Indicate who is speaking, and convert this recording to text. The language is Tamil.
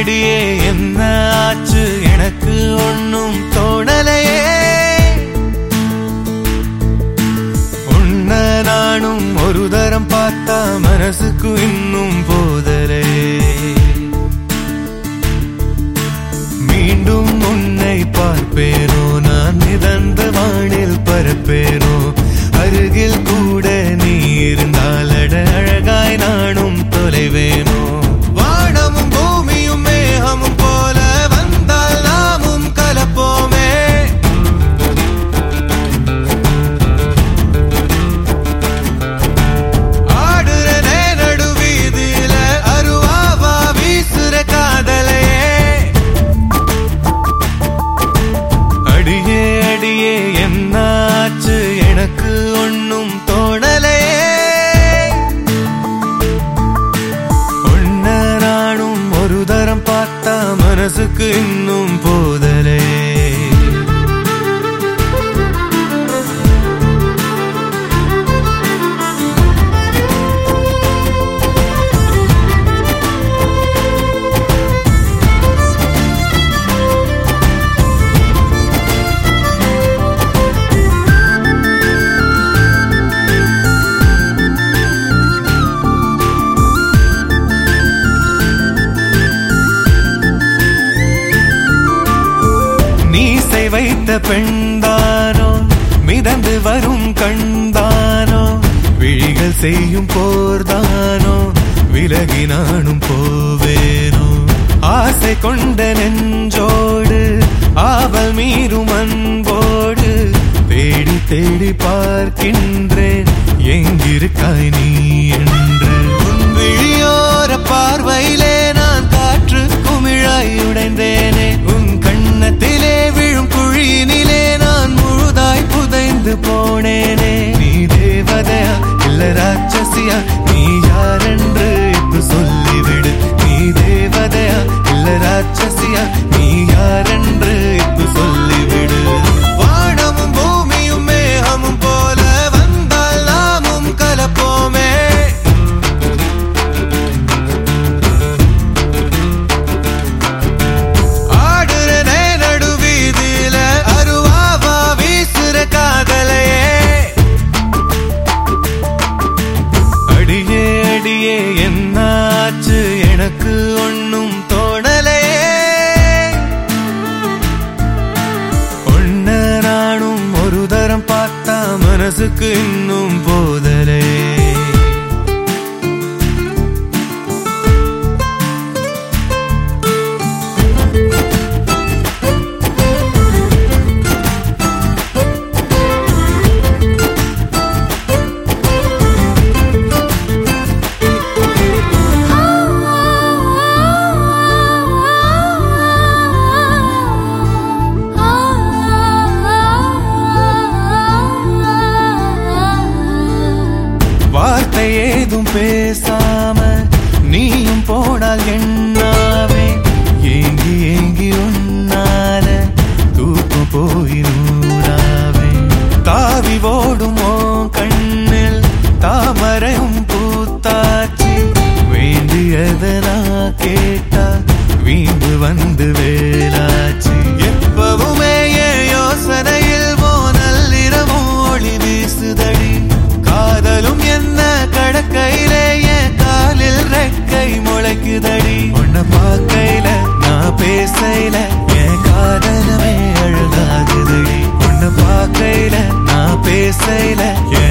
Speaker 1: அடியே என்ன ஆச்சு எனக்கு ஒன்னும் தோணலையே உன்ன நானும் ஒரு தரம் பார்த்தா மனசுக்கு இன்னும் போதலையே மீண்டும் உன்னை பார்ப்பேனோ நான் மிதந்த வானில் பரப்பேனோ அருகில் கூட நீ இருந்தால் அழகாய் நானும் தொலைவேனோ வானமும் பூமியும் மேகமும் போல வந்தால் நாமும் கலப்போமே ஆடுறனே நடுவீதியில அருவாவா வீசுற காதலையே அடியே அடியே என்னாச்சு எனக்கு ஒன்னும் தோணலையே உன்ன நானும் ஒரு தரம் பார்த்தா மனசுக்கு இன்னும் போதலையே வைத்த பெண்தானோ மிதந்து வரும் கண்தானோ விழிகள் செய்யும் போர்தானோ விலகி நானும் போவேனோ ஆசை கொண்ட நெஞ்சோடு ஆவல் மீறும் அன்போடு தேடி தேடி பார்க்கின்றேன் எங்கிருக்காய் நீ என்று உன் விழியோர பார்வையிலே நான் காற்று குமிழாய் உடைந்தேனே உன் கண்ணத்திலே விழும் குழியினிலே நான் முழுதாய் புதைந்து போனேனே நீ தேவதையா இல்ல ராட்சசியா நீ யாரென்று இப்ப சொல்லிவிடு நீ தேவதையா இல்ல ராட்சசியா நீ யாரென்று இப்ப சொல்லிவிடு வானமும் பூமியும் மேகமும் போல வந்தால் நாமும் கலப்போமே என்னாச்சு எனக்கு ஒன்னும் தோணலையே உன்ன நானும் ஒரு தரம் பார்த்தா மனசுக்கு இன்னும் போதலையே வார்த்தை ஏதும் பேசாம நீயும் போனால் என்னாவே ஏங்கி ஏங்கி உன்னால தூக்கம் போய் நூறாவே தாவி ஓடுமோ கண்ணில் தாமரையும் பூத்தாச்சி வேண்டியதனா கேட்டா வீண்டு வந்து வேலாச்சி எப்பவுமே யோசனையில் நள்ளிரவும் ஒளி வீசுதடி காதலும் என்ன கடக்கையிலே என் காலில் ரெக்கை முளைக்குதடி உன்னை பார்க்கையில நான் பேசையில என் காதலமே அழகாகுதடி உன்னை பார்க்கையில நான் பேசையில